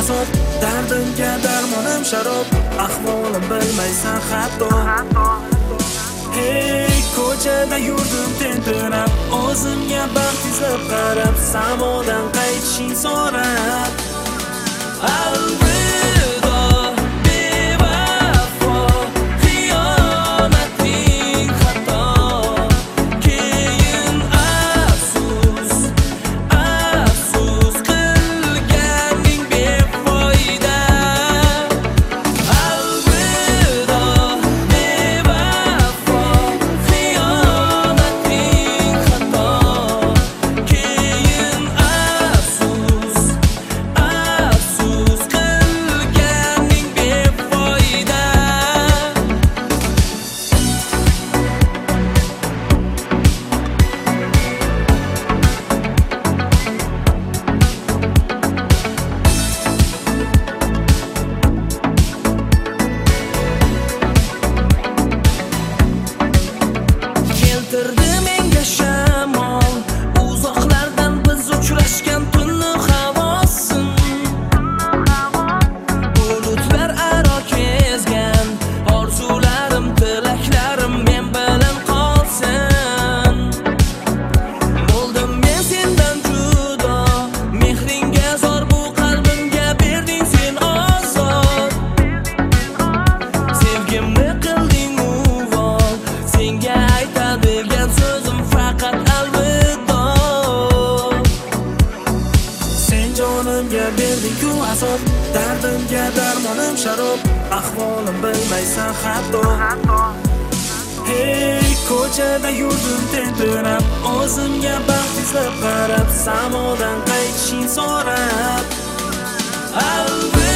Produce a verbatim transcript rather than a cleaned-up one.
azob, dardimga darmonim sharob, ahvolim bilmaysan hatto. Hey, ko'chada yurdim tentirab, o'zimga baxt izlab qarab, samodan qaytishing so'rab. Alvido bevafo, xiyonating xato, keyin afsus, afsus qilganing befoyda. Alvido bevafo, xiyonating xato, keyin afsus, afsus qilganing befoyda. Keltirdi menga shamol, uzoqlardan biz uchrashgan tunni havosin. Bulutlar aro kezgan, orzularim, tilaklarim men bilan qolsin. Bo'ldim men sendan judo, mehringga zor bu qalbimga berding sen ozod. Sevgimni qilding uvol, senga aytadigan so'zim faqat alvido. Sen jonimga berding-ku azob, dardimga darmonim sharob, ahvolim bilmaysan hatto. Hey, ko'chada yurdim tentirab, o'zimga baxt izlab qarab, samodan qaytishing so'rab. Alvido